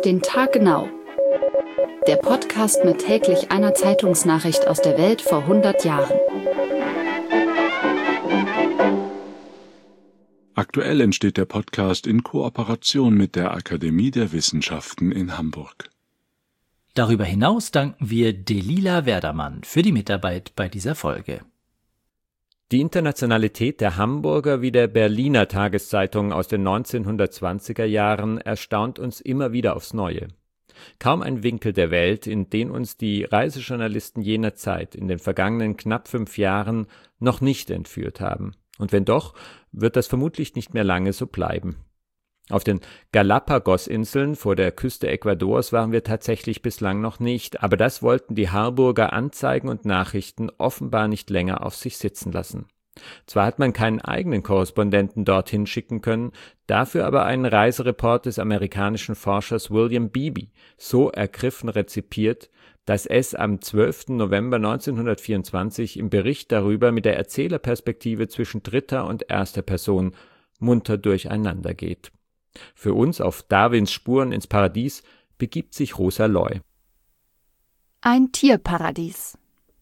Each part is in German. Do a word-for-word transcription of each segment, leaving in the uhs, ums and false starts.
Auf den Tag genau. Der Podcast mit täglich einer Zeitungsnachricht aus der Welt vor hundert Jahren. Aktuell entsteht der Podcast in Kooperation mit der Akademie der Wissenschaften in Hamburg. Darüber hinaus danken wir Delila Werdermann für die Mitarbeit bei dieser Folge. Die Internationalität der Hamburger wie der Berliner Tageszeitung aus den neunzehnhundertzwanziger Jahren erstaunt uns immer wieder aufs Neue. Kaum ein Winkel der Welt, in den uns die Reisejournalisten jener Zeit in den vergangenen knapp fünf Jahren noch nicht entführt haben. Und wenn doch, wird das vermutlich nicht mehr lange so bleiben. Auf den Galapagos-Inseln vor der Küste Ecuadors waren wir tatsächlich bislang noch nicht, aber das wollten die Harburger Anzeigen und Nachrichten offenbar nicht länger auf sich sitzen lassen. Zwar hat man keinen eigenen Korrespondenten dorthin schicken können, dafür aber einen Reisereport des amerikanischen Forschers William Beebe so ergriffen rezipiert, dass es am zwölften November neunzehnhundertvierundzwanzig im Bericht darüber mit der Erzählerperspektive zwischen dritter und erster Person munter durcheinander geht. Für uns auf Darwins Spuren ins Paradies begibt sich Rosa Loy. Ein Tierparadies.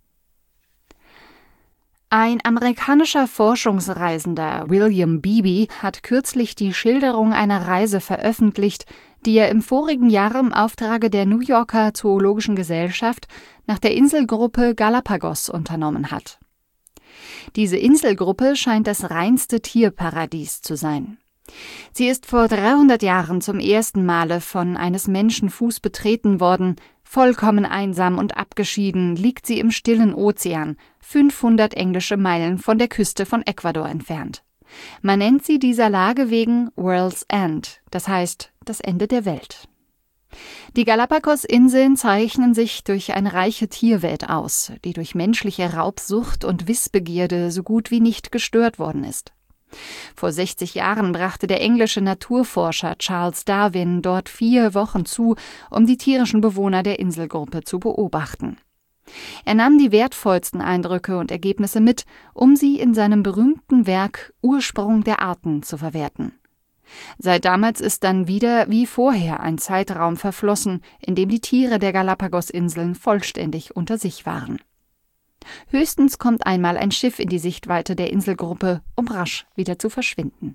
Ein amerikanischer Forschungsreisender, William Beebe, hat kürzlich die Schilderung einer Reise veröffentlicht, die er im vorigen Jahr im Auftrage der New Yorker Zoologischen Gesellschaft nach der Inselgruppe Galapagos unternommen hat. Diese Inselgruppe scheint das reinste Tierparadies zu sein. Sie ist vor dreihundert Jahren zum ersten Male von eines Menschen Fuß betreten worden. Vollkommen einsam und abgeschieden liegt sie im stillen Ozean, fünfhundert englische Meilen von der Küste von Ecuador entfernt. Man nennt sie dieser Lage wegen World's End, das heißt das Ende der Welt. Die Galapagos-Inseln zeichnen sich durch eine reiche Tierwelt aus, die durch menschliche Raubsucht und Wissbegierde so gut wie nicht gestört worden ist. Vor sechzig Jahren brachte der englische Naturforscher Charles Darwin dort vier Wochen zu, um die tierischen Bewohner der Inselgruppe zu beobachten. Er nahm die wertvollsten Eindrücke und Ergebnisse mit, um sie in seinem berühmten Werk Ursprung der Arten zu verwerten. Seit damals ist dann wieder wie vorher ein Zeitraum verflossen, in dem die Tiere der Galapagos-Inseln vollständig unter sich waren. Höchstens kommt einmal ein Schiff in die Sichtweite der Inselgruppe, um rasch wieder zu verschwinden.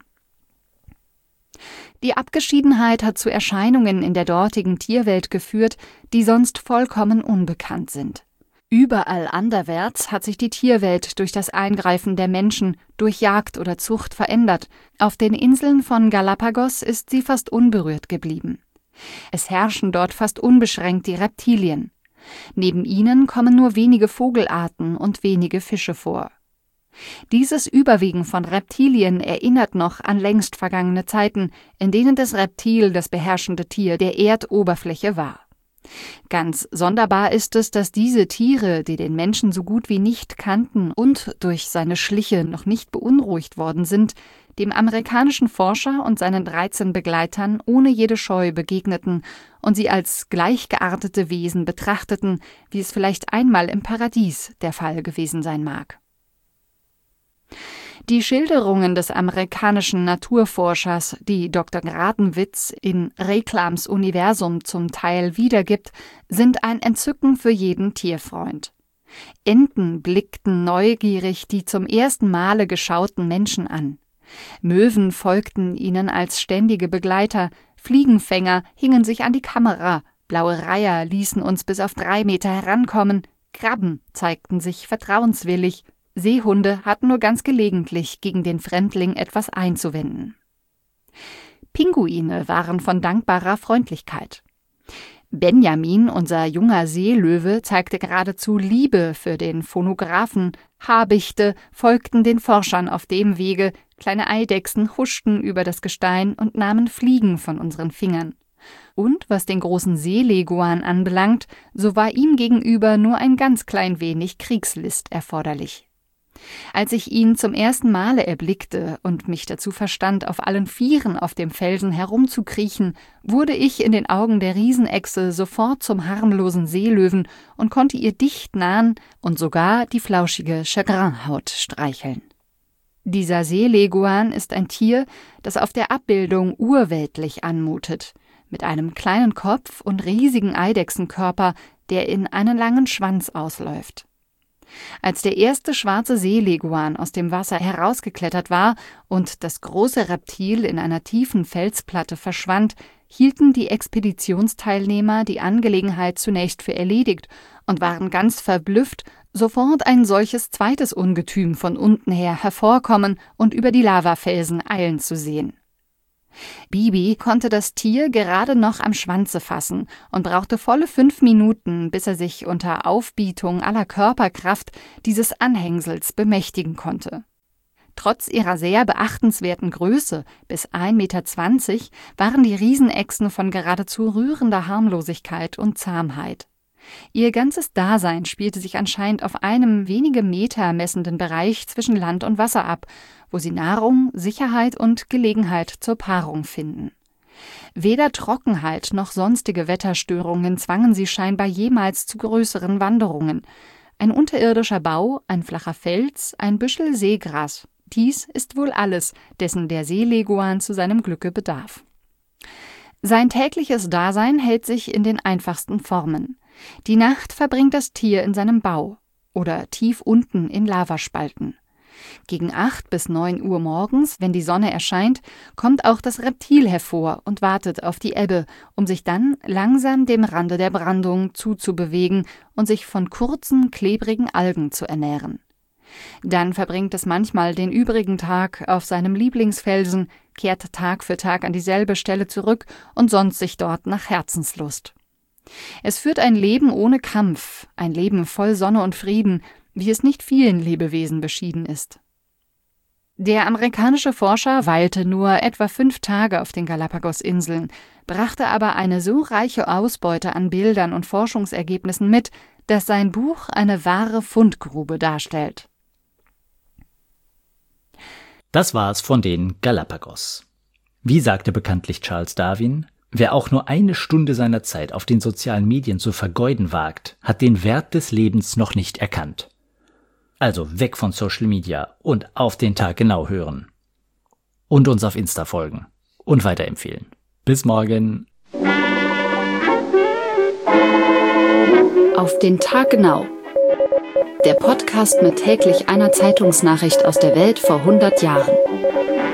Die Abgeschiedenheit hat zu Erscheinungen in der dortigen Tierwelt geführt, die sonst vollkommen unbekannt sind. Überall anderwärts hat sich die Tierwelt durch das Eingreifen der Menschen, durch Jagd oder Zucht verändert. Auf den Inseln von Galapagos ist sie fast unberührt geblieben. Es herrschen dort fast unbeschränkt die Reptilien. Neben ihnen kommen nur wenige Vogelarten und wenige Fische vor. Dieses Überwiegen von Reptilien erinnert noch an längst vergangene Zeiten, in denen das Reptil das beherrschende Tier der Erdoberfläche war. Ganz sonderbar ist es, dass diese Tiere, die den Menschen so gut wie nicht kannten und durch seine Schliche noch nicht beunruhigt worden sind, dem amerikanischen Forscher und seinen dreizehn Begleitern ohne jede Scheu begegneten und sie als gleichgeartete Wesen betrachteten, wie es vielleicht einmal im Paradies der Fall gewesen sein mag. Die Schilderungen des amerikanischen Naturforschers, die Doktor Gradenwitz in Reclams Universum zum Teil wiedergibt, sind ein Entzücken für jeden Tierfreund. Enten blickten neugierig die zum ersten Male geschauten Menschen an. Möwen folgten ihnen als ständige Begleiter, Fliegenfänger hingen sich an die Kamera, blaue Reiher ließen uns bis auf drei Meter herankommen, Krabben zeigten sich vertrauenswillig, Seehunde hatten nur ganz gelegentlich gegen den Fremdling etwas einzuwenden. Pinguine waren von dankbarer Freundlichkeit. Benjamin, unser junger Seelöwe, zeigte geradezu Liebe für den Phonographen. Habichte folgten den Forschern auf dem Wege, kleine Eidechsen huschten über das Gestein und nahmen Fliegen von unseren Fingern. Und was den großen Seeleguan anbelangt, so war ihm gegenüber nur ein ganz klein wenig Kriegslist erforderlich. Als ich ihn zum ersten Male erblickte und mich dazu verstand, auf allen Vieren auf dem Felsen herumzukriechen, wurde ich in den Augen der Riesenechse sofort zum harmlosen Seelöwen und konnte ihr dicht nahen und sogar die flauschige Chagrinhaut streicheln. Dieser Seeleguan ist ein Tier, das auf der Abbildung urweltlich anmutet. mit einem kleinen Kopf und riesigen Eidechsenkörper, der in einen langen Schwanz ausläuft. Als der erste schwarze Seeleguan aus dem Wasser herausgeklettert war und das große Reptil in einer tiefen Felsplatte verschwand, hielten die Expeditionsteilnehmer die Angelegenheit zunächst für erledigt und waren ganz verblüfft, sofort ein solches zweites Ungetüm von unten her hervorkommen und über die Lavafelsen eilen zu sehen. Bibi konnte das Tier gerade noch am Schwanze fassen und brauchte volle fünf Minuten, bis er sich unter Aufbietung aller Körperkraft dieses Anhängsels bemächtigen konnte. Trotz ihrer sehr beachtenswerten Größe, bis ein Meter zwanzig, waren die Riesenechsen von geradezu rührender Harmlosigkeit und Zahmheit. Ihr ganzes Dasein spielte sich anscheinend auf einem wenige Meter messenden Bereich zwischen Land und Wasser ab, wo sie Nahrung, Sicherheit und Gelegenheit zur Paarung finden. Weder Trockenheit noch sonstige Wetterstörungen zwangen sie scheinbar jemals zu größeren Wanderungen. Ein unterirdischer Bau, ein flacher Fels, ein Büschel Seegras, dies ist wohl alles, dessen der Seeleguan zu seinem Glücke bedarf. Sein tägliches Dasein hält sich in den einfachsten Formen. Die Nacht verbringt das Tier in seinem Bau oder tief unten in Lavaspalten. Gegen acht bis neun Uhr morgens, wenn die Sonne erscheint, kommt auch das Reptil hervor und wartet auf die Ebbe, um sich dann langsam dem Rande der Brandung zuzubewegen und sich von kurzen, klebrigen Algen zu ernähren. Dann verbringt es manchmal den übrigen Tag auf seinem Lieblingsfelsen, kehrt Tag für Tag an dieselbe Stelle zurück und sonnt sich dort nach Herzenslust. Es führt ein Leben ohne Kampf, ein Leben voll Sonne und Frieden, wie es nicht vielen Lebewesen beschieden ist. Der amerikanische Forscher weilte nur etwa fünf Tage auf den Galapagos-Inseln, brachte aber eine so reiche Ausbeute an Bildern und Forschungsergebnissen mit, dass sein Buch eine wahre Fundgrube darstellt. Das war's von den Galapagos. Wie sagte bekanntlich Charles Darwin, wer auch nur eine Stunde seiner Zeit auf den sozialen Medien zu vergeuden wagt, hat den Wert des Lebens noch nicht erkannt. Also weg von Social Media und auf den Tag genau hören. Und uns auf Insta folgen und weiterempfehlen. Bis morgen. Auf den Tag genau. Der Podcast mit täglich einer Zeitungsnachricht aus der Welt vor hundert Jahren.